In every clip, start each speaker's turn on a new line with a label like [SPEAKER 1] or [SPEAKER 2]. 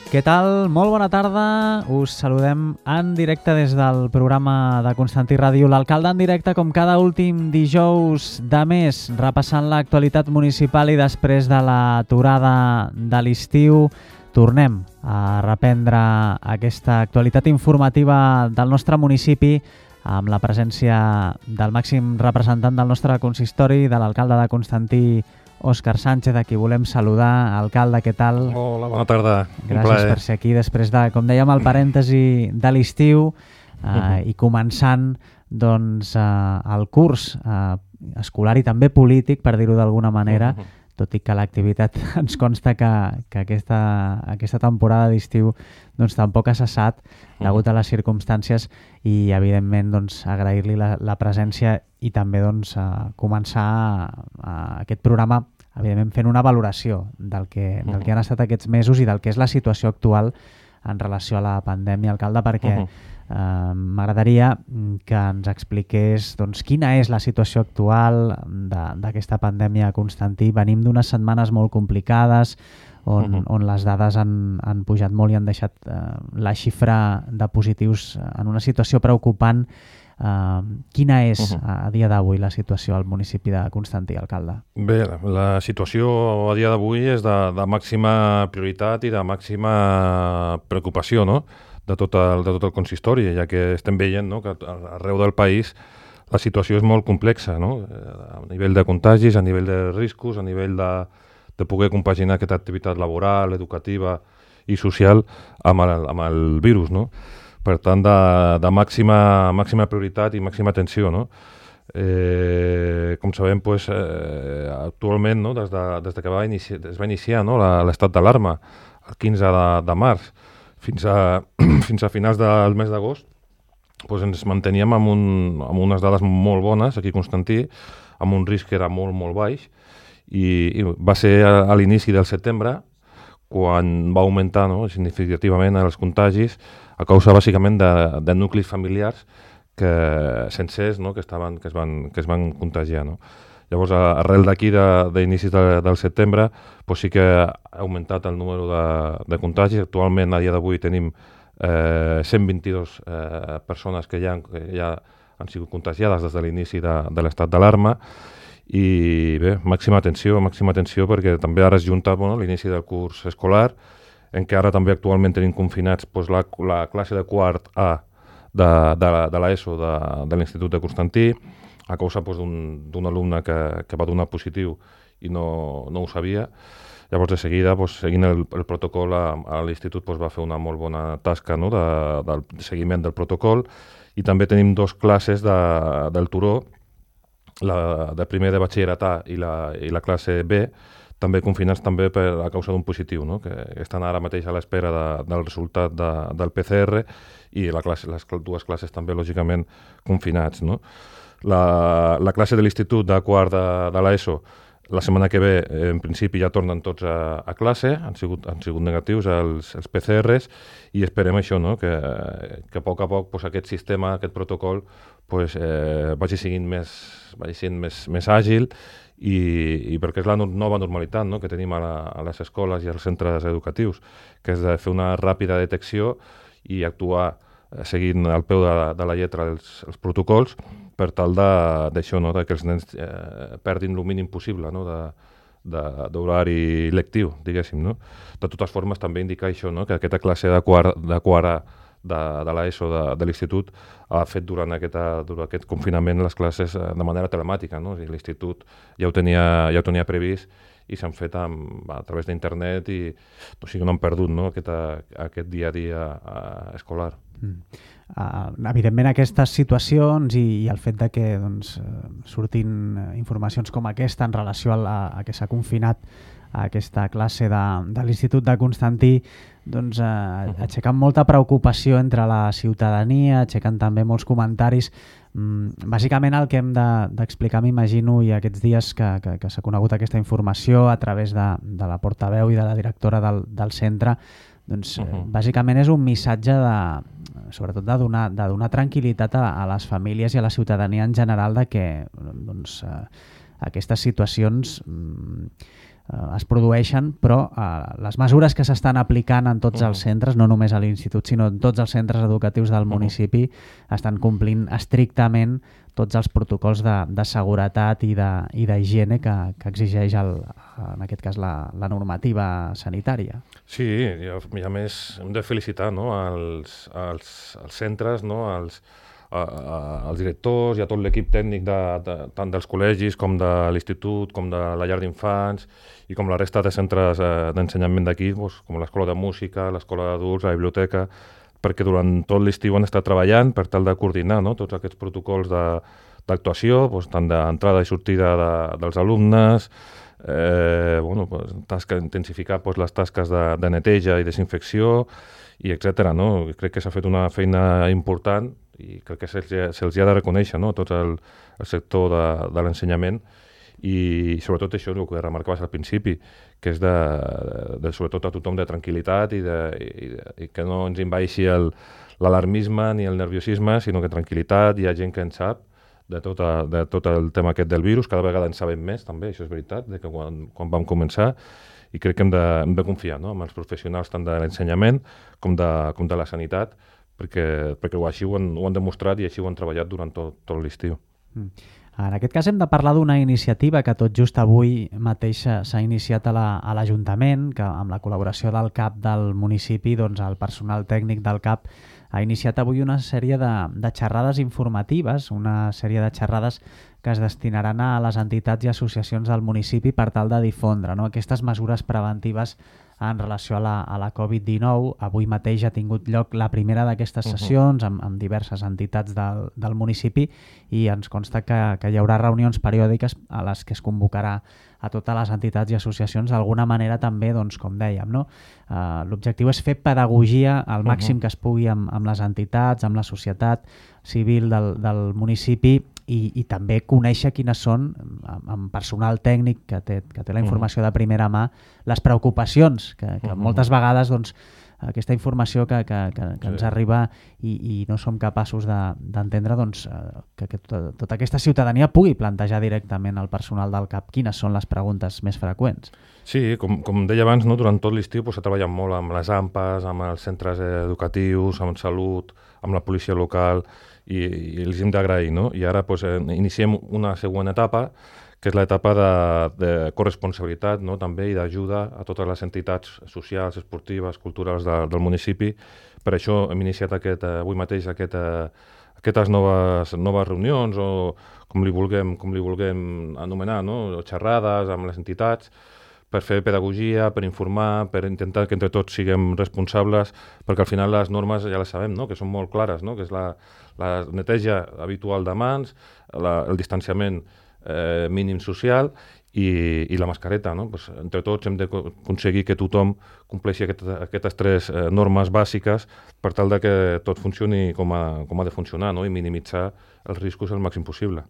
[SPEAKER 1] Què tal? Molt bona tarda. Us saludem en directe des del programa de Constantí Ràdio. L'alcalde en directe, com cada últim dijous de mes, repassant l'actualitat municipal i després de l'aturada de l'estiu tornem a reprendre aquesta actualitat informativa del nostre municipi amb la presència del màxim representant del nostre consistori, de l'alcalde de Constantí, Òscar Sánchez, a qui volem saludar. Alcalde, què tal?
[SPEAKER 2] Hola, bona tarda.
[SPEAKER 1] Gràcies per ser aquí després de, com dèiem, el parèntesi de l'estiu i començant doncs, el curs escolar i també polític, per dir-ho d'alguna manera, tot i que l'activitat ens consta que aquesta temporada d'estiu doncs, tampoc ha cessat degut a les circumstàncies i, evidentment, doncs, agrair-li la presència i també doncs, començar aquest programa, evidentment, fent una valoració del que han estat aquests mesos i del que és la situació actual en relació a la pandèmia, alcalde, perquè m'agradaria que ens expliqués doncs, quina és la situació actual d'aquesta pandèmia a Constantí. Venim d'unes setmanes molt complicades on les dades han pujat molt i han deixat la xifra de positius en una situació preocupant. Quina és a dia d'avui la situació al municipi de Constantí, alcalde?
[SPEAKER 2] Bé, la situació a dia d'avui és de màxima prioritat i de màxima preocupació, no?, de tot el consistori, ja que estem veient, no?, que arreu del país la situació és molt complexa, no?, a nivell de contagis, a nivell de riscos, a nivell de poder compaginar aquesta activitat laboral, educativa i social amb el virus, no? Per tant, de màxima prioritat i màxima atenció, no? Com sabem, doncs, actualment, no?, des que es va iniciar, no?, l'estat d'alarma el 15 de març fins a finals del mes d'agost, doncs ens manteníem amb unes dades molt bones aquí a Constantí, amb un risc que era molt, molt baix, i va ser a l'inici del setembre quan va augmentar, no?, significativament els contagis a causa bàsicament de nuclis familiars sencers, no?, que es van contagiar, no? Llavors, arrel d'aquí, d'inicis del setembre, doncs sí que ha augmentat el número de contagis. Actualment, a dia d'avui, tenim 122 persones que ja han sigut contagiades des de l'inici de l'estat d'alarma. I bé, màxima atenció, perquè també ara es junta l'inici del curs escolar, en què ara també actualment tenim confinats la classe de quart A de l'ESO de l'Institut de Constantí, a causa d'un alumne que va donar positiu i no ho sabia. Llavors, de seguida, seguint el protocol, a l'institut va fer una molt bona tasca, no?, del seguiment del protocol, i també tenim dues classes del Turó, de primer de batxillerat A i la classe B, també confinats també a causa d'un positiu, no?, que estan ara mateix a l'espera del resultat del PCR, i les dues classes també, lògicament, confinats, no? La classe de l'institut de quart de l'ESO, la setmana que ve, en principi, ja tornen tots a classe, han sigut negatius els PCRs, i esperem això, no?, que a poc aquest sistema, aquest protocol, vagi sent més àgil, i perquè és la nova normalitat, no?, que tenim a les escoles i als centres educatius, que és de fer una ràpida detecció i actuar seguint al peu de la lletra els protocols, per tal d'això, no?, que els nens perdin el mínim possible, no?, d'horari lectiu, diguéssim, no? De totes formes, també indicar això, no?, que aquesta classe de quart A de l'ESO de l'institut ha fet durant aquest confinament les classes de manera telemàtica, no? L'institut ja ho tenia previst i s'han fet a través d'internet, i o sigui, no han perdut, no?, aquest dia a dia escolar.
[SPEAKER 1] Evidentment, aquestes situacions i el fet de que surtin informacions com aquesta en relació a que s'ha confinat aquesta classe de l'Institut de Constantí aixequen molta preocupació entre la ciutadania, aixequen també molts comentaris. Bàsicament el que hem d'explicar, m'imagino, i aquests dies que s'ha conegut aquesta informació a través de la portaveu i de la directora del centre, bàsicament és un missatge sobretot de donar tranquil·litat a les famílies i a la ciutadania en general, de que aquestes situacions es produeixen, però les mesures que s'estan aplicant en tots els centres, no només a l'institut, sinó en tots els centres educatius del municipi, estan complint estrictament tots els protocols de seguretat i d'higiene que exigeix, en aquest cas, la normativa sanitària.
[SPEAKER 2] Sí, i a més hem de felicitar, no, als centres, no, als directors i a tot l'equip tècnic tant dels col·legis com de l'institut, com de la llar d'infants i com la resta de centres d'ensenyament d'aquí, com l'escola de música, l'escola d'adults, la biblioteca, perquè durant tot l'estiu han estat treballant per tal de coordinar, no, tots aquests protocols d'actuació, tant d'entrada i sortida dels alumnes, intensificar les tasques de neteja i desinfecció, i etc. No? Crec que s'ha fet una feina important i crec que se'ls ha de reconèixer, no? Tot el sector de l'ensenyament, i sobretot això el que remarcaves al principi, que és sobretot a tothom de tranquil·litat i que no ens envaeixi l'alarmisme ni el nerviosisme, sinó que tranquil·litat, hi ha gent que en sap de tot el tema aquest del virus, cada vegada en sabem més també, això és veritat, de que quan vam començar, i crec que hem de confiar, no?, en els professionals tant de l'ensenyament com de la sanitat, perquè així ho han demostrat i així ho han treballat durant tot l'estiu.
[SPEAKER 1] En aquest cas hem de parlar d'una iniciativa que tot just avui mateix s'ha iniciat a l'Ajuntament, que amb la col·laboració del CAP del municipi, doncs el personal tècnic del CAP ha iniciat avui una sèrie de xerrades informatives, una sèrie de xerrades que es destinaran a les entitats i associacions del municipi per tal de difondre, no?, aquestes mesures preventives en relació a la Covid-19. Avui mateix ha tingut lloc la primera d'aquestes sessions amb diverses entitats del municipi, i ens consta que hi haurà reunions periòdiques a les que es convocarà a totes les entitats i associacions d'alguna manera també, doncs, com dèiem, no? L'objectiu és fer pedagogia al màxim que es pugui amb les entitats, amb la societat civil del municipi, i també conèixer quines són, amb personal tècnic que té la informació de primera mà, les preocupacions que moltes vegades, doncs, aquesta informació que ens arriba i no som capaços d'entendre, doncs, que tota aquesta ciutadania pugui plantejar directament al personal del CAP quines són les preguntes més freqüents.
[SPEAKER 2] Sí, com deia abans, no, durant tot l'estiu s'ha treballat molt amb les AMPAs, amb els centres educatius, amb salut, amb la policia local, i els hem d'agrair, no? I ara iniciem una següent etapa, que és l'etapa de corresponsabilitat, no?, també, i d'ajuda a totes les entitats socials, esportives, culturals del municipi. Per això hem iniciat avui mateix aquestes noves reunions, o com li vulguem anomenar, no?, xerrades amb les entitats, per fer pedagogia, per informar, per intentar que entre tots siguem responsables, perquè al final les normes ja les sabem, no?, que són molt clares, no?, que és la neteja habitual de mans, el distanciament mínim social i la mascareta, no? Pues, entre tots hem d'aconseguir que tothom compleixi aquestes tres normes bàsiques per tal de que tot funcioni com ha de funcionar, no?, i minimitzar els riscos el màxim possible.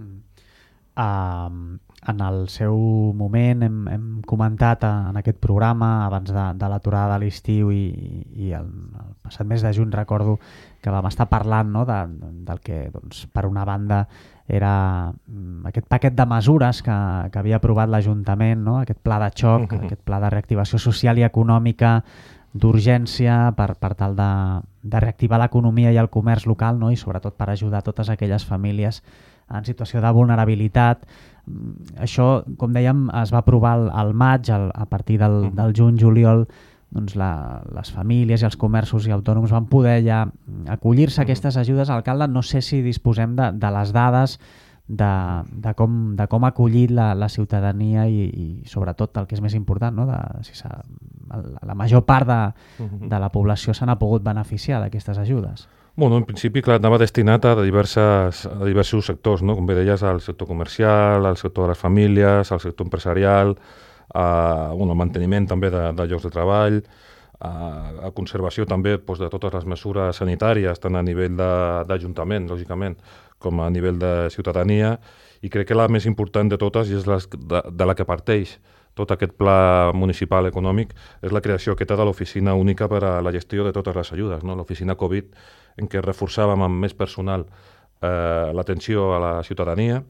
[SPEAKER 1] En el seu moment hem comentat en aquest programa, abans de l'aturada de l'estiu i el passat mes de juny, recordo que vam estar parlant, no?, del que, doncs, per una banda era aquest paquet de mesures que havia aprovat l'Ajuntament, no?, aquest pla de xoc, aquest pla de reactivació social i econòmica d'urgència per tal de reactivar l'economia i el comerç local, no?, i sobretot per ajudar totes aquelles famílies en situació de vulnerabilitat. Això, com dèiem, es va aprovar al maig, a partir del juny-juliol, doncs les famílies i els comerços i autònoms van poder ja acollir-se a aquestes ajudes. Alcalde, no sé si disposem de les dades de com ha acollit la ciutadania i sobretot el que és més important, no?, si la major part de la població se n'ha pogut beneficiar d'aquestes ajudes.
[SPEAKER 2] Bueno, en principi, clar, anava destinat a diversos sectors, no? Com bé deies, al sector comercial, al sector de les famílies, al sector empresarial, al manteniment també de llocs de treball, a conservació també de totes les mesures sanitàries, tant a nivell d'Ajuntament, lògicament, com a nivell de ciutadania, i crec que la més important de totes, i és de la que parteix tot aquest pla municipal econòmic, és la creació aquesta de l'oficina única per a la gestió de totes les ajudes, no? L'oficina Covid, en què reforçàvem amb més personal l'atenció a la ciutadania,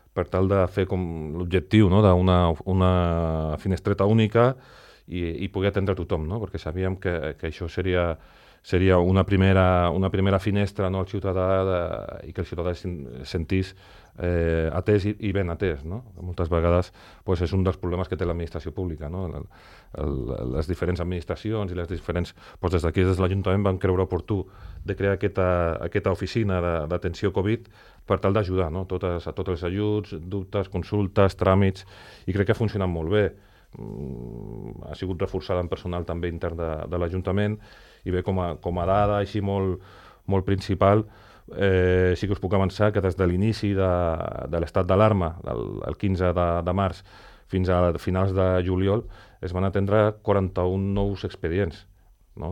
[SPEAKER 2] per tal de fer com l'objectiu, no? d'una finestreta única i poder atendre tothom, no? Perquè sabíem que això seria una primera finestra, no, al ciutadà i que el ciutadà es sentís atès i ben atès, no? Moltes vegades pues, és un dels problemes que té l'administració pública, no? Les diferents administracions i les diferents... Pues, des d'aquí, des de l'Ajuntament, vam creure oportú de crear aquesta oficina d'atenció Covid per tal d'ajudar, no? A tots els ajuts, dubtes, consultes, tràmits, i crec que ha funcionat molt bé. Ha sigut reforçada en personal també intern de l'Ajuntament, i bé, com a dada així molt principal, sí que us puc avançar que des de l'inici de l'estat d'alarma, el 15 de març, fins a finals de juliol, es van atendre 41 nous expedients, no?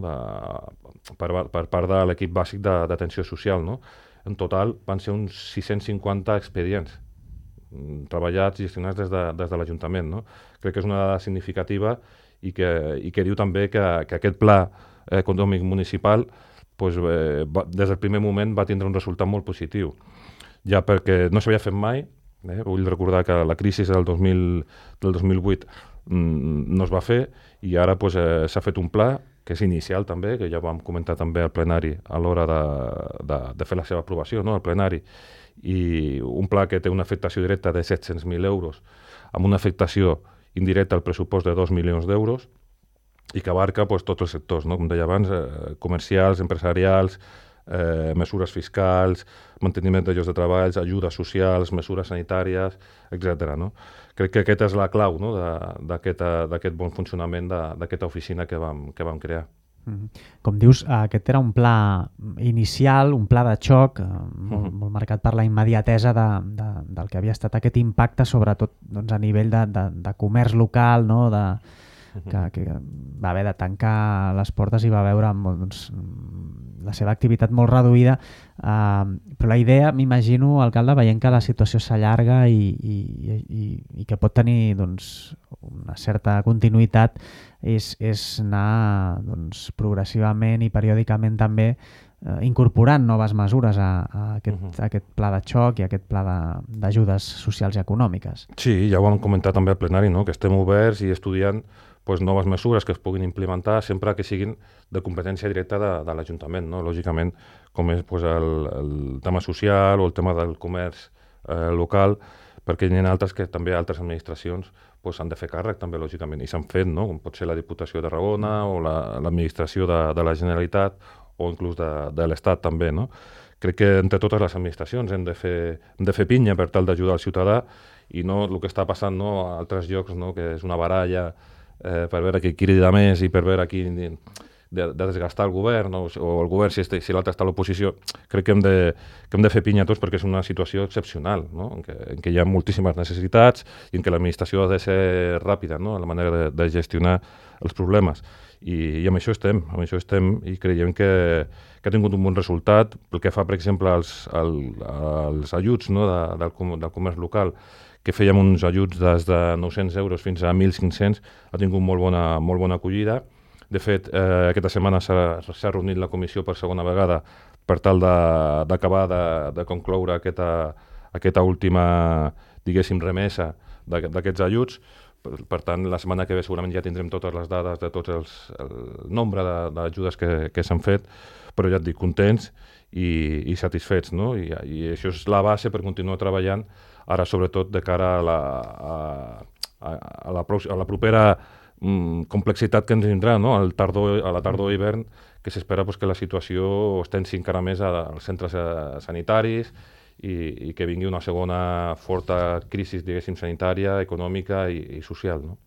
[SPEAKER 2] Per part de l'equip bàsic d'atenció social. No? En total van ser uns 650 expedients treballats i gestionats des de l'Ajuntament. No? Crec que és una dada significativa i que diu també que aquest pla econòmic municipal pues, des del primer moment va tindre un resultat molt positiu, ja perquè no s'havia fet mai. Vull recordar que la crisi del 2008 no es va fer i ara pues, s'ha fet un pla que és inicial també, que ja vam comentar també al plenari a l'hora de fer la seva aprovació, no? Al plenari, i un pla que té una afectació directa de 700.000 euros amb una afectació indirecta al pressupost de 2 milions d'euros i que abarca pues, tots els sectors, no? Com deia abans, comercials, empresarials, mesures fiscals, manteniment de llocs de treball, ajudes socials, mesures sanitàries, etc. No? Crec que aquesta és la clau, no? d'aquest bon funcionament d'aquesta oficina que vam crear.
[SPEAKER 1] Com dius, aquest era un pla inicial, un pla de xoc, molt marcat per la immediatesa del que havia estat aquest impacte, sobretot doncs, a nivell de comerç local, no? Que va haver de tancar les portes i va veure doncs, la seva activitat molt reduïda, però la idea, m'imagino, alcalde, veient que la situació s'allarga i que pot tenir doncs, una certa continuïtat, és anar doncs, progressivament i periòdicament també incorporant noves mesures a aquest pla de xoc i a aquest pla d'ajudes socials i econòmiques.
[SPEAKER 2] Sí, ja ho vam comentar també al plenari, no? Que estem oberts i estudiant pues, noves mesures que es puguin implementar sempre que siguin de competència directa de l'Ajuntament, no? Lògicament, com és pues, el tema social o el tema del comerç local, perquè hi ha altres que també altres administracions pues, han de fer càrrec també, lògicament, i s'han fet, no? Com pot ser la Diputació de Tarragona o l'administració de la Generalitat o inclús de l'Estat també, no? Crec que entre totes les administracions hem de fer pinya per tal d'ajudar el ciutadà i no el que està passant, no, a altres llocs, no? Que és una baralla per veure qui crida més i per veure qui de desgastar el govern o el govern si l'altre està a l'oposició. Crec que hem de fer pinya tots perquè és una situació excepcional, no? en què hi ha moltíssimes necessitats i en què l'administració ha de ser ràpida, no? En la manera de gestionar els problemes. I amb això estem i creiem que ha tingut un bon resultat pel que fa, per exemple, als ajuts, no? del comerç local, que fèiem uns ajuts des de 900 euros fins a 1.500, ha tingut molt bona acollida. De fet, aquesta setmana s'ha reunit la comissió per segona vegada per tal d'acabar de concloure aquesta última, diguéssim, remesa d'aquests ajuts. Per tant, la setmana que ve segurament ja tindrem totes les dades de tot el nombre d'ajudes que s'han fet, però ja et dic, contents i satisfets, no? I això és la base per continuar treballant ara, sobretot de cara a la propera complexitat que ens vindrà, no? A la tardor-hivern, que s'espera pues, que la situació es tensi encara més als centres sanitaris i que vingui una segona forta crisi, diguéssim, sanitària, econòmica i social, no?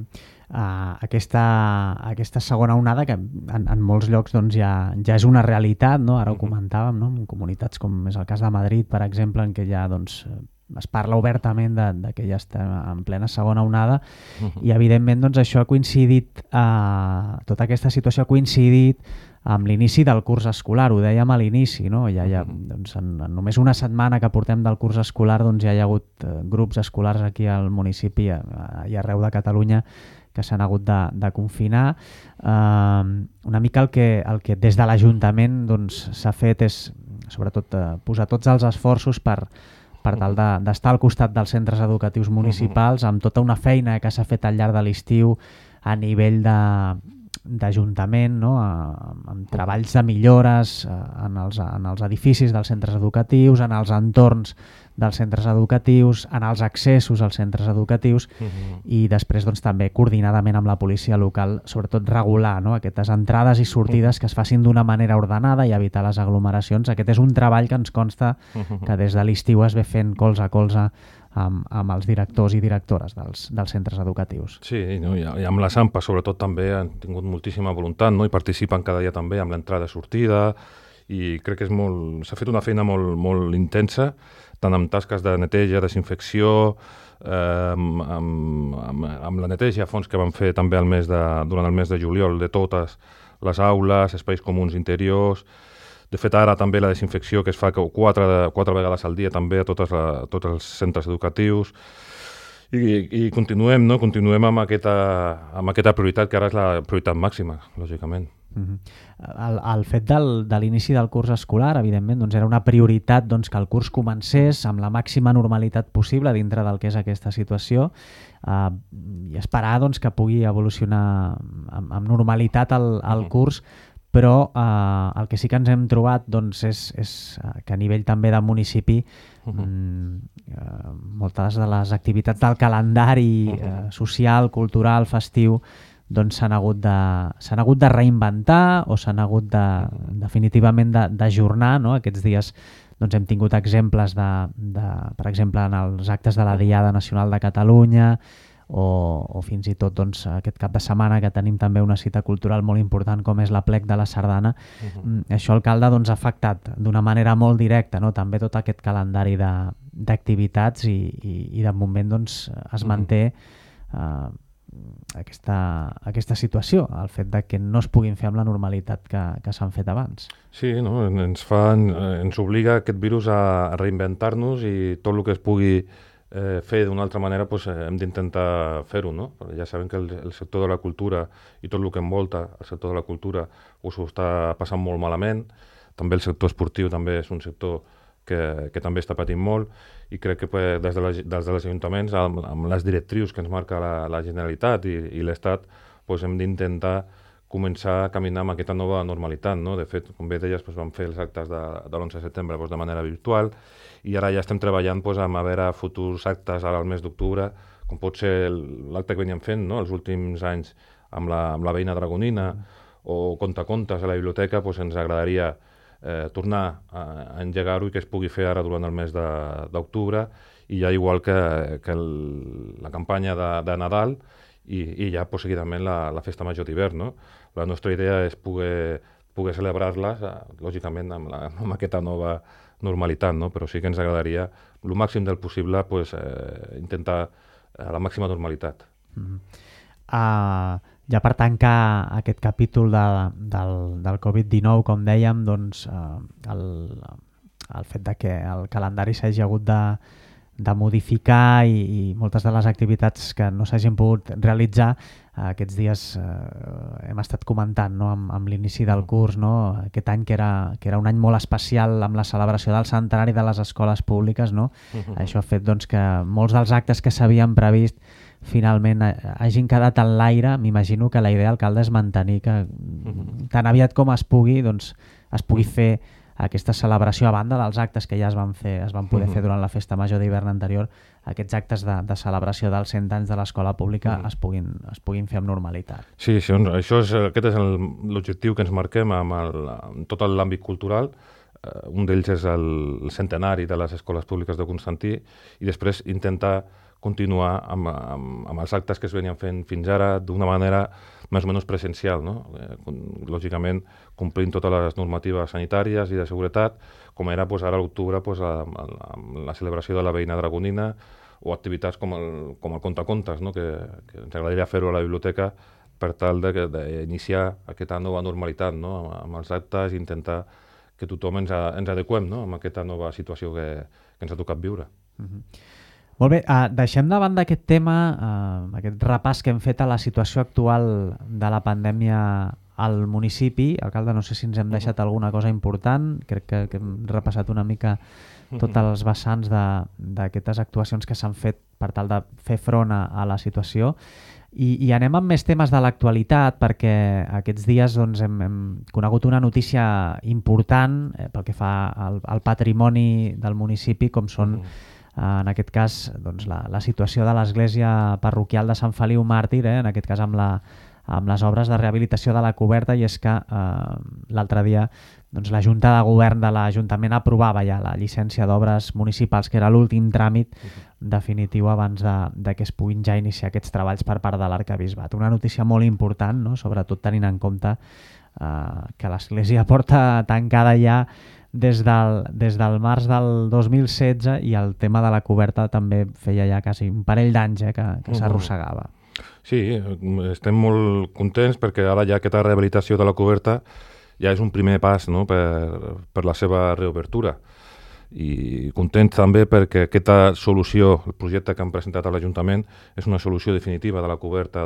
[SPEAKER 1] Aquesta segona onada que en molts llocs doncs, ja és una realitat, no? Ara ho comentàvem, no? En comunitats com és el cas de Madrid, per exemple, en què ja doncs, es parla obertament de que ja estem en plena segona onada i evidentment doncs, això ha coincidit, tota aquesta situació ha coincidit amb l'inici del curs escolar, ho dèiem a l'inici, no? Doncs, en només una setmana que portem del curs escolar doncs, ja hi ha hagut grups escolars aquí al municipi i arreu de Catalunya que s'han hagut de confinar. Una mica el que des de l'Ajuntament doncs, s'ha fet és sobretot posar tots els esforços per per tal d'estar al costat dels centres educatius municipals amb tota una feina que s'ha fet al llarg de l'estiu a nivell d'Ajuntament, no? Amb treballs de millores en els edificis dels centres educatius, en els entorns dels centres educatius, en els accessos als centres educatius i després doncs, també coordinadament amb la policia local, sobretot regular, no? Aquestes entrades i sortides que es facin d'una manera ordenada i evitar les aglomeracions. Aquest és un treball que ens consta que des de l'estiu es ve fent colze a colze amb els directors i directores dels centres educatius.
[SPEAKER 2] Sí, no? I amb les AMPA sobretot també han tingut moltíssima voluntat, no? I participen cada dia també amb l'entrada i sortida i crec que s'ha fet una feina molt, molt intensa, tant amb tasques de neteja, desinfecció, amb la neteja a fons que vam fer també durant el mes de juliol de totes les aules, espais comuns interiors. De fet, ara també la desinfecció que es fa 4 vegades al dia també a tots els centres educatius. I continuem, no? Continuem amb aquesta prioritat, que ara és la prioritat màxima, lògicament.
[SPEAKER 1] El fet de l'inici del curs escolar, evidentment, doncs era una prioritat que el curs comencés amb la màxima normalitat possible dintre del que és aquesta situació i esperar que pugui evolucionar amb normalitat el curs, però el que sí que ens hem trobat és que a nivell també de municipi moltes de les activitats del calendari social, cultural, festiu s'han hagut de reinventar o s'han hagut definitivament d'ajornar, no? Aquests dies hem tingut exemples per exemple, en els actes de la Diada Nacional de Catalunya o fins i tot aquest cap de setmana que tenim també una cita cultural molt important com és l'Aplec de la Sardana. Això, alcalde, ha afectat d'una manera molt directa, no? També tot aquest calendari d'activitats i de moment es manté aquesta situació, el fet de que no es puguin fer amb la normalitat que s'han fet abans.
[SPEAKER 2] Sí, no? Ens obliga aquest virus a reinventar-nos i tot el que es pugui fer d'una altra manera hem d'intentar fer-ho, no? Perquè ja sabem que el sector de la cultura i tot el que envolta el sector de la cultura ho està passant molt malament. També el sector esportiu també és un sector que també està patint molt i crec que des dels ajuntaments amb les directrius que ens marca la Generalitat i l'Estat hem d'intentar començar a caminar amb aquesta nova normalitat, no? De fet, com bé deies, vam fer els actes de l'11 de setembre de manera virtual i ara ja estem treballant amb a veure futurs actes ara al mes d'octubre, com pot ser l'acte que veníem fent, no? Els últims anys amb la veïna Dragonina o contacontes a la biblioteca, ens agradaria tornar a engegar-ho i que es pugui fer ara durant el mes d'octubre i ja igual que la campanya de Nadal i ja seguidament la festa major d'hivern, no? La nostra idea és poder celebrar-les, lògicament amb aquesta nova normalitat, no? Però sí que ens agradaria el màxim del possible intentar la màxima normalitat.
[SPEAKER 1] Ja per tancar aquest capítol del Covid-19, com dèiem, el fet de que el calendari s'hagi hagut de modificar i moltes de les activitats que no s'hagin pogut realitzar aquests dies hem estat comentant, no? amb l'inici del curs, no? Aquest any que era un any molt especial amb la celebració del centenari de les escoles públiques, no? Això ha fet que molts dels actes que s'havien previst finalment hagin quedat en l'aire. M'imagino que la idea, alcalde, és mantenir que tan aviat com es pugui es pugui fer aquesta celebració a banda dels actes que ja es van poder fer durant la festa major d'hivern anterior. Aquests actes de celebració dels 100 anys de l'escola pública es puguin fer amb normalitat.
[SPEAKER 2] Sí, aquest és l'objectiu que ens marquem amb tot l'àmbit cultural. Un d'ells és el centenari de les escoles públiques de Constantí i després intentar continuar amb els actes que es venien fent fins ara d'una manera més o menys presencial, no? Lògicament complint totes les normatives sanitàries i de seguretat, com era ara a l'octubre amb la celebració de la veïna Dragonina o activitats com el contacontes, no? Que ens agradaria fer-ho a la biblioteca per tal d'iniciar aquesta nova normalitat, no? Amb els actes i intentar que tothom ens adequem, no? Amb aquesta nova situació que ens ha tocat viure.
[SPEAKER 1] Molt bé, deixem de banda aquest tema, aquest repàs que hem fet a la situació actual de la pandèmia al municipi. Alcalde, no sé si ens hem deixat alguna cosa important, crec que hem repassat una mica tots els vessants d'aquestes actuacions que s'han fet per tal de fer front a la situació. I anem amb més temes de l'actualitat, perquè aquests dies doncs, hem conegut una notícia important pel que fa al patrimoni del municipi, com són en aquest cas doncs, la situació de l'església parroquial de Sant Feliu Màrtir, en aquest cas amb les obres de rehabilitació de la coberta, i és que l'altre dia doncs, la Junta de Govern de l'Ajuntament aprovava ja la llicència d'obres municipals, que era l'últim tràmit definitiu abans de que es puguin ja iniciar aquests treballs per part de l'Arquebisbat. Una notícia molt important, no? Sobretot tenint en compte que l'església porta tancada ja des del març del 2016 i el tema de la coberta també feia ja quasi un parell d'anys que s'arrossegava.
[SPEAKER 2] Sí, estem molt contents perquè ara ja aquesta rehabilitació de la coberta ja és un primer pas, no? per la seva reobertura. I contents també perquè aquesta solució, el projecte que han presentat a l'Ajuntament, és una solució definitiva de la coberta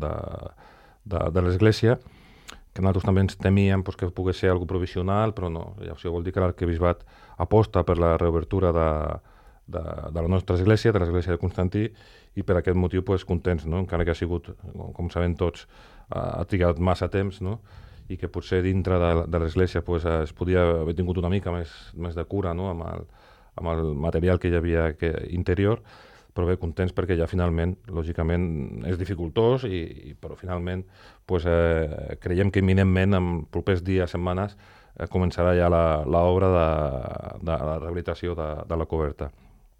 [SPEAKER 2] de l'església, que nosaltres també ens temíem que pogués ser algo provisional, però no. Això vol dir que l'Arquebisbat aposta per la reobertura de la nostra església, de l'església de Constantí, i per aquest motiu contents, no? Encara que ha sigut, com sabem tots, ha trigat massa temps, no? I que potser dintre de l'església es podia haver tingut una mica més de cura, no? amb el material que hi havia interior, però bé, contents perquè ja finalment, lògicament, és dificultós, però finalment creiem que imminentment, en propers dies, setmanes, començarà ja l'obra de la rehabilitació de la coberta.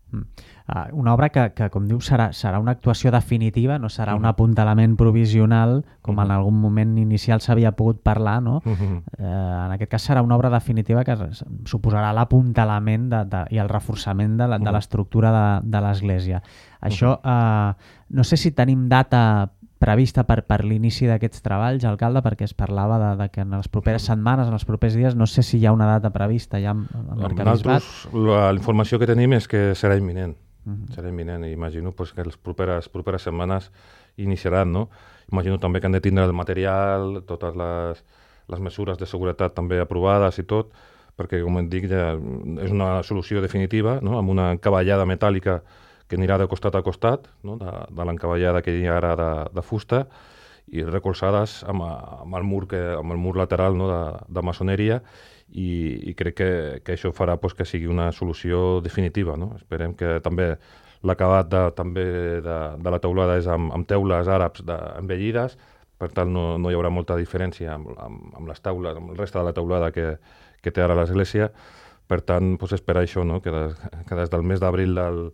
[SPEAKER 1] Una obra que com dius, serà una actuació definitiva, no serà un apuntalament provisional, com en algun moment inicial s'havia pogut parlar, no? En aquest cas serà una obra definitiva que suposarà l'apuntalament i el reforçament de l'estructura de l'església. Això, no sé si tenim data prevista per l'inici d'aquests treballs, alcalde, perquè es parlava de que en les properes setmanes, en els propers dies, no sé si hi ha una data prevista ja amb l'Arquebisbat.
[SPEAKER 2] La informació que tenim és que serà imminent. Serà imminent, i imagino que les properes setmanes iniciaran, no? Imagino també que han de tindre el material, totes les mesures de seguretat també aprovades i tot, perquè, com et dic, ja és una solució definitiva, no? Amb una encavallada metàl·lica que anirà de costat a costat, no? de l'encavallada que hi ha ara de fusta, i recolzades amb el mur lateral, no? de maçoneria, i crec que això farà que sigui una solució definitiva. No? Esperem que també l'acabat de la teulada és amb teules àrabs envellides, per tant no hi haurà molta diferència amb les taules, amb el reste de la teulada que té ara l'església. Per tant, esperar això, no? que des del mes d'abril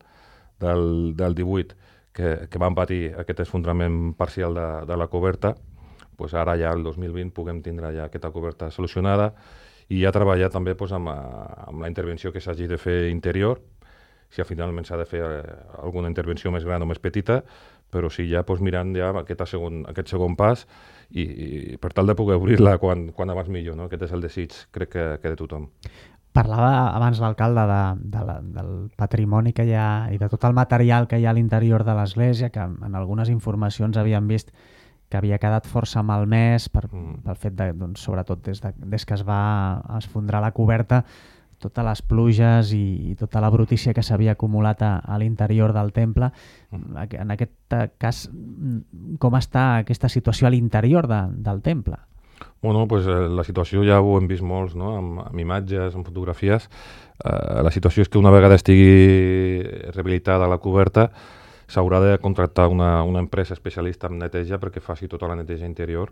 [SPEAKER 2] del 18, que van patir aquest esfondrament parcial de la coberta, ara ja el 2020 puguem tindre ja aquesta coberta solucionada, i ja treballar també amb la intervenció que s'hagi de fer interior, si finalment s'ha de fer alguna intervenció més gran o més petita, però sí ja mirant ja aquest segon pas, i per tal de poder obrir-la quan abans millor, no? Aquest és el desig, crec que de tothom.
[SPEAKER 1] Parlava abans l'alcalde del patrimoni que hi ha i de tot el material que hi ha a l'interior de l'església, que en algunes informacions havíem vist que havia quedat força malmès pel fet sobretot des que es va esfondrar la coberta, totes les pluges i tota la brutícia que s'havia acumulat a l'interior del temple. En aquest cas, com està aquesta situació a l'interior del temple?
[SPEAKER 2] Bueno, la situació ja ho hem vist molts, no? Amb imatges, amb fotografies. La situació és que una vegada estigui rehabilitada la coberta, s'haurà de contractar una empresa especialista en neteja perquè faci tota la neteja interior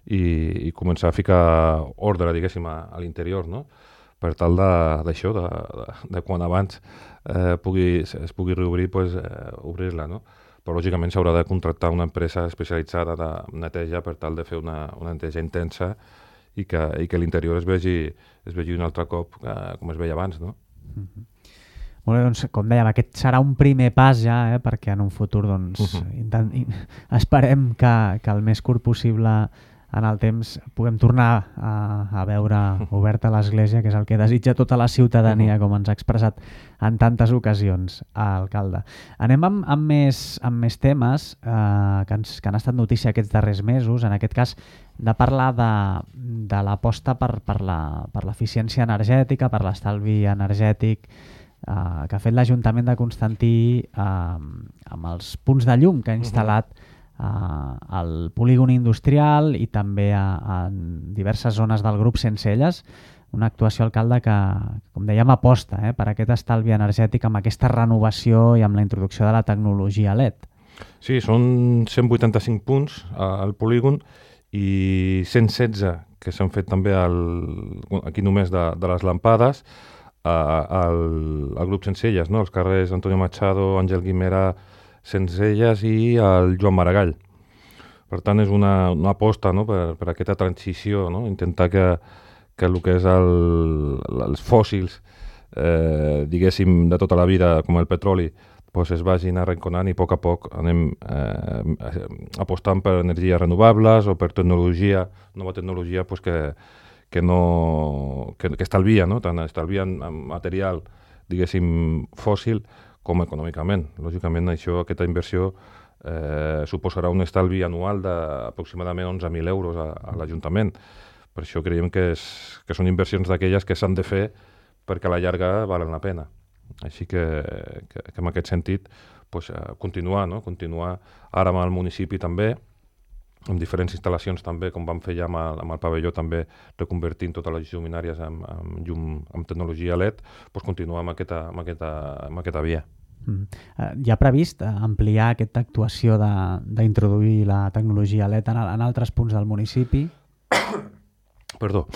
[SPEAKER 2] i començar a ficar ordre, diguéssim, a l'interior, no? Per tal d'això, de quan abans es pugui reobrir, obrir-la, no? Però lògicament s'haurà de contractar una empresa especialitzada de neteja per tal de fer una neteja intensa i que l'interior es vegi un altre cop com es veia abans, no?
[SPEAKER 1] Molt bé, doncs, com dèiem, aquest serà un primer pas ja, perquè en un futur esperem que el més curt possible en el temps puguem tornar a veure oberta l'església, que és el que desitja tota la ciutadania, com ens ha expressat en tantes ocasions, alcalde. Anem amb més temes que han estat notícia aquests darrers mesos, en aquest cas de parlar de l'aposta per l'eficiència energètica, per l'estalvi energètic que ha fet l'Ajuntament de Constantí amb els punts de llum que ha instal·lat al polígon industrial i també a diverses zones del grup Sencelles. Una actuació, alcalde, que, com dèiem, aposta per aquest estalvi energètic amb aquesta renovació i amb la introducció de la tecnologia LED.
[SPEAKER 2] Sí, són 185 punts al polígon i 116 que s'han fet també aquí només de les lampades al grup Sencelles, no? Els carrers Antonio Machado, Àngel Guimera, Sencelles i el Joan Maragall. Per tant, és una aposta, no? per aquesta transició, no? Intentar que el que és els fòssils, diguéssim, de tota la vida, com el petroli, pues es vagin arrenconant i a poc anem apostant per energies renovables o per nova tecnologia pues que estalvia, no? Tant estalvia en material, diguéssim, fòssil com econòmicament. Lògicament, aquesta inversió suposarà un estalvi anual d'aproximadament 11.000 euros a l'Ajuntament. Per això creiem que són inversions d'aquelles que s'han de fer perquè a la llarga valen la pena. Així que en aquest sentit pues, continuar ara amb el municipi també, amb diferents instal·lacions també, com vam fer ja amb el pavelló també, reconvertint totes les lluminàries amb tecnologia LED, pues, continuar amb aquesta via.
[SPEAKER 1] Hi ha previst ampliar aquesta actuació d'introduir la tecnologia LED en altres punts del municipi?
[SPEAKER 2] Perdó.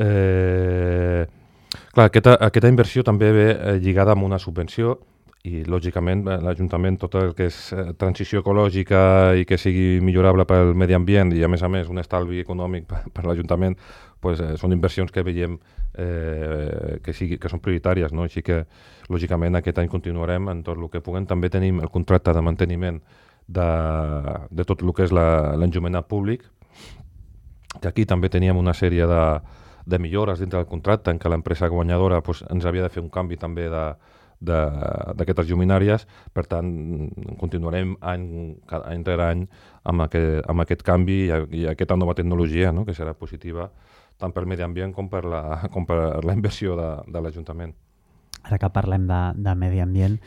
[SPEAKER 2] Clar, aquesta inversió també ve lligada amb una subvenció i, lògicament, l'Ajuntament, tot el que és transició ecològica i que sigui millorable pel medi ambient i, a més, un estalvi econòmic per l'Ajuntament, pues, són inversions que veiem que són prioritàries, no? Així que, lògicament, aquest any continuarem en tot el que puguem. També tenim el contracte de manteniment de tot el que és l'enllumenat públic, que aquí també teníem una sèrie de millores dintre del contracte en què l'empresa guanyadora pues, ens havia de fer un canvi també d'aquestes lluminàries. Per tant, continuarem any rere any amb aquest canvi i aquesta nova tecnologia, no? Que serà positiva tant pel medi ambient com per la inversió de l'Ajuntament.
[SPEAKER 1] Ara que parlem de medi ambient,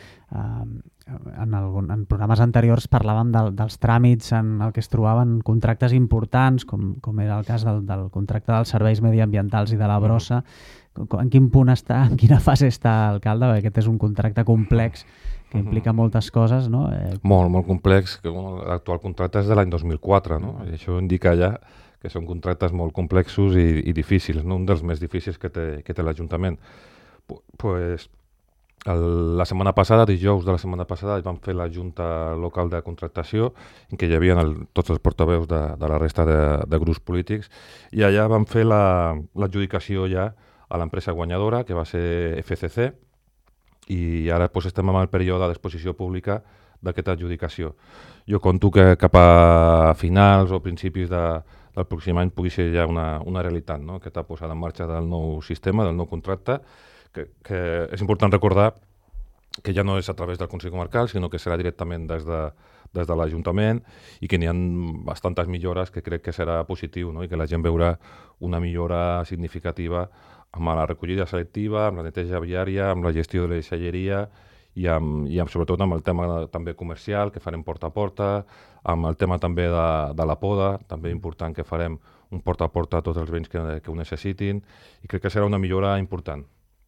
[SPEAKER 1] en programes anteriors parlàvem dels tràmits en el que es trobaven contractes importants, com era el cas del contracte dels serveis mediambientals i de la brossa. En quin punt està, en quina fase està, alcalde? Perquè aquest és un contracte complex que implica moltes coses, no?
[SPEAKER 2] Molt complex. L'actual contracte és de l'any 2004, no? I això indica ja que són contractes molt complexos i difícils, no? Un dels més difícils que té l'Ajuntament. Pues, la setmana passada, dijous de la setmana passada, vam fer la Junta Local de Contractació, en què hi havia tots els portaveus de la resta de grups polítics, i allà vam fer l'adjudicació ja a l'empresa guanyadora, que va ser FCC, i ara pues, estem en el període d'exposició pública d'aquesta adjudicació. Jo conto que cap a finals o principis del pròxim any pugui ser ja una realitat, no? Aquesta posada en marxa del nou sistema, del nou contracte, que és important recordar que ja no és a través del Consell Comarcal, sinó que serà directament des de l'Ajuntament i que n'hi ha bastantes millores que crec que serà positiu, no? I que la gent veurà una millora significativa amb la recollida selectiva, amb la neteja viària, amb la gestió de la deixalleria i sobretot amb el tema també comercial, que farem porta a porta, amb el tema també de la poda, també important que farem un porta a porta a tots els béns que ho necessitin, i crec que serà una millora important.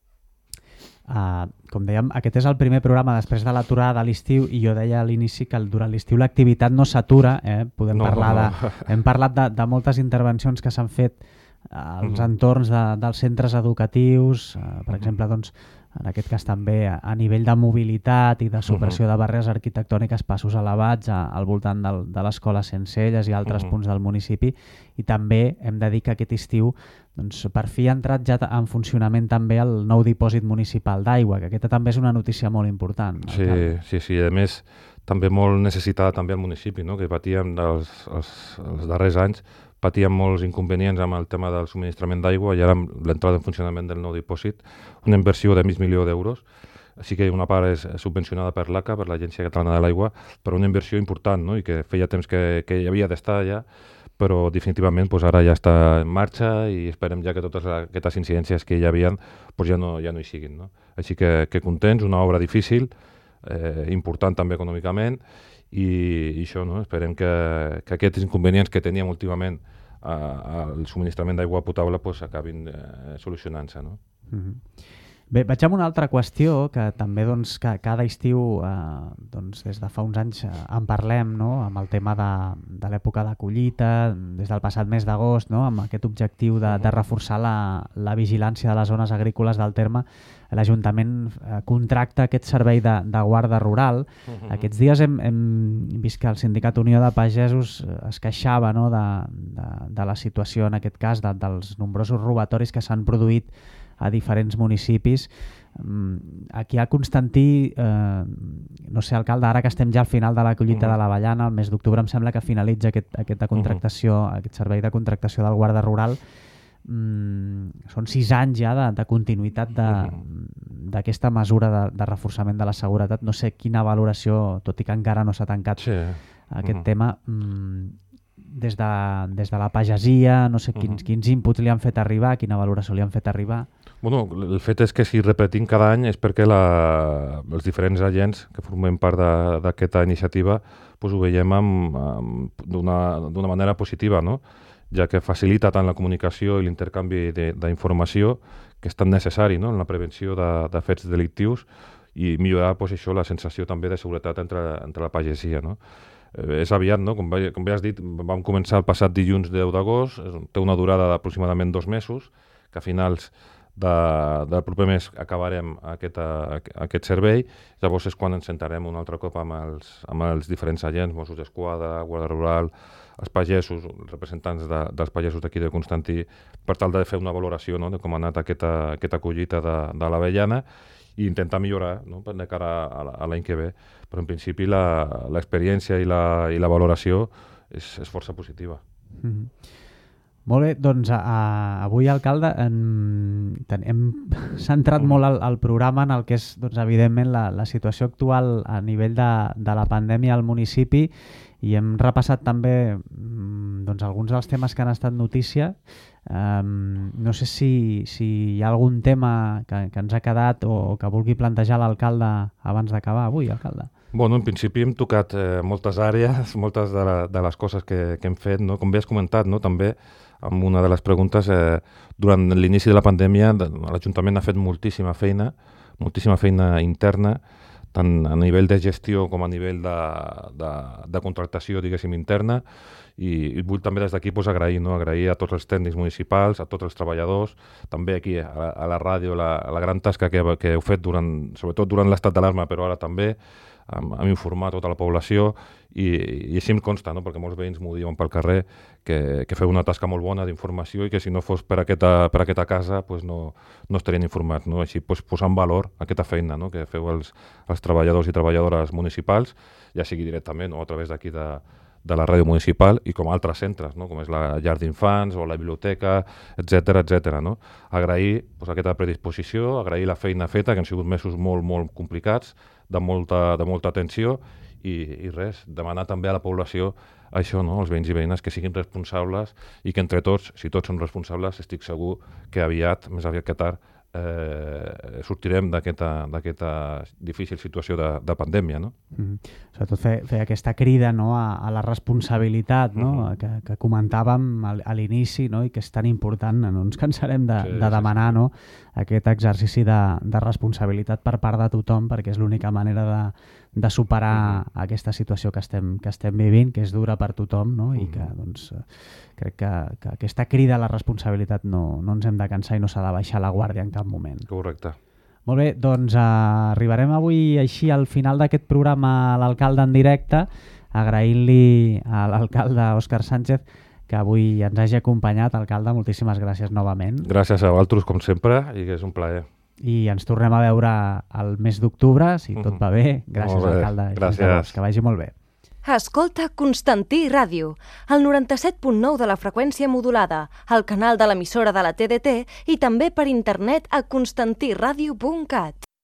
[SPEAKER 1] Com dèiem, aquest és el primer programa després de l'aturada de l'estiu i jo deia a l'inici que durant l'estiu l'activitat no s'atura. Hem parlat de moltes intervencions que s'han fet als entorns dels centres educatius, per exemple, doncs, en aquest cas també a nivell de mobilitat i de supressió de barreres arquitectòniques, passos elevats al voltant de l'escola Sencelles i altres punts del municipi, i també hem de dir que aquest estiu doncs, per fi ha entrat ja en funcionament també el nou dipòsit municipal d'aigua, que aquesta també és una notícia molt important.
[SPEAKER 2] Sí, a més també molt necessitada també al municipi, no? Que patíem els darrers anys, patíem molts inconvenients amb el tema del subministrament d'aigua i ara amb l'entrada en funcionament del nou dipòsit, una inversió de $500.000 d'euros. Sí que una part és subvencionada per l'ACA, per l'Agència Catalana de l'Aigua, però una inversió important, no? I que feia temps que hi havia d'estar ja, però definitivament ara ja està en marxa i esperem ja que totes aquestes incidències que hi havia ja no hi siguin. No? Així que contents, una obra difícil, important també econòmicament, i això, no? Esperem que aquests inconvenients que teníem últimament al subministrament d'aigua potable acabin solucionant-se. No?
[SPEAKER 1] Bé, vaig amb una altra qüestió que també que cada estiu des de fa uns anys en parlem, no? Amb el tema de l'època de collita, des del passat mes d'agost, no? Amb aquest objectiu de reforçar la vigilància de les zones agrícoles del terme. L'Ajuntament contracta aquest servei de guarda rural. Aquests dies hem vist que el Sindicat Unió de Pagesos es queixava, no? de la situació, en aquest cas, dels nombrosos robatoris que s'han produït a diferents municipis. Aquí a Constantí, no sé, alcalde, ara que estem ja al final de la collita de l'avellana, el mes d'octubre em sembla que finalitza aquesta contractació, aquest servei de contractació del guarda rural. Són 6 anys ja de continuïtat d'aquesta mesura de reforçament de la seguretat. No sé quina valoració, tot i que encara no s'ha tancat aquest tema, des de la pagesia, no sé quins inputs li han fet arribar, quina valoració li han fet arribar.
[SPEAKER 2] Bueno, el fet és que si repetim cada any és perquè els diferents agents que formem part d'aquesta iniciativa ho veiem d'una manera positiva, no? Ja que facilita tant la comunicació i l'intercanvi d'informació, que és tan necessari, no? En la prevenció de fets delictius, i millorar això, la sensació també de seguretat entre la pagesia. No? És aviat, no? Com bé has dit, vam començar el passat dilluns 10 d'agost, té una durada d'aproximadament 2 mesos, que a finals del proper mes acabarem aquest servei. Llavors és quan ens sentarem un altre cop amb els diferents agents, Mossos d'Esquadra, Guàrdia Rural, els pagesos, els representants dels pagesos d'aquí de Constantí, per tal de fer una valoració, no? De com ha anat aquesta collita de l'avellana i intentar millorar, no? De cara a l'any que ve. Però en principi l'experiència i la valoració és força positiva.
[SPEAKER 1] Molt bé, doncs avui, alcalde, hem centrat molt el programa en el que és, evidentment, la situació actual a nivell de la pandèmia al municipi, i hem repassat també alguns dels temes que han estat notícia. No sé si hi ha algun tema que ens ha quedat o que vulgui plantejar l'alcalde abans d'acabar avui, alcalde.
[SPEAKER 2] Bueno, en principi hem tocat moltes àrees, moltes de les coses que hem fet, no? Com bé has comentat, no? També amb una de les preguntes, durant l'inici de la pandèmia l'Ajuntament ha fet moltíssima feina interna, tant a nivell de gestió com a nivell de contractació, diguéssim, interna, i vull també des d'aquí agrair a tots els tècnics municipals, a tots els treballadors, també aquí a la ràdio, la gran tasca que heu fet sobretot durant l'estat d'alarma, però ara també, amb informar tota la població, i així em consta, no? Perquè molts veïns m'ho diuen pel carrer, que feu una tasca molt bona d'informació i que si no fos per aquesta casa no estarien informats. No? Així posar en valor aquesta feina, no? Que feu els treballadors i treballadores municipals, ja sigui directament o a través d'aquí de la ràdio municipal, i com a altres centres, no? Com és la llar d'infants o la biblioteca, etc. No? Agrair aquesta predisposició, agrair la feina feta, que han sigut mesos molt, molt complicats, de molta atenció, i res, demanar també a la població això, no? Els veïns i veïnes, que siguin responsables, i que entre tots, si tots som responsables, estic segur que més aviat que tard, sortirem d'aquesta difícil situació de pandèmia. No?
[SPEAKER 1] Sobretot fer aquesta crida, no? a la responsabilitat, no? que comentàvem a l'inici, no? I que és tan important, no ens cansarem de demanar, no? Aquest exercici de responsabilitat per part de tothom, perquè és l'única manera de superar aquesta situació que estem vivint, que és dura per tothom, no? I que crec que aquesta crida a la responsabilitat no ens hem de cansar i no s'ha de baixar la guàrdia en cap moment.
[SPEAKER 2] Correcte.
[SPEAKER 1] Molt bé, doncs arribarem avui així al final d'aquest programa a l'alcalde en directe, agraint-li a l'alcalde Òscar Sánchez que avui ens hagi acompanyat. Alcalde, moltíssimes gràcies novament.
[SPEAKER 2] Gràcies a vosaltres, com sempre, i que és un plaer.
[SPEAKER 1] I ens tornem a veure al mes d'octubre, si tot va bé. Gràcies, alcalde.
[SPEAKER 2] Gràcies.
[SPEAKER 1] Que vagi molt bé.
[SPEAKER 3] Escolta Constantí Ràdio, el 97.9 de la freqüència modulada, al canal de l'emissora de la TDT i també per internet a constantiradio.cat.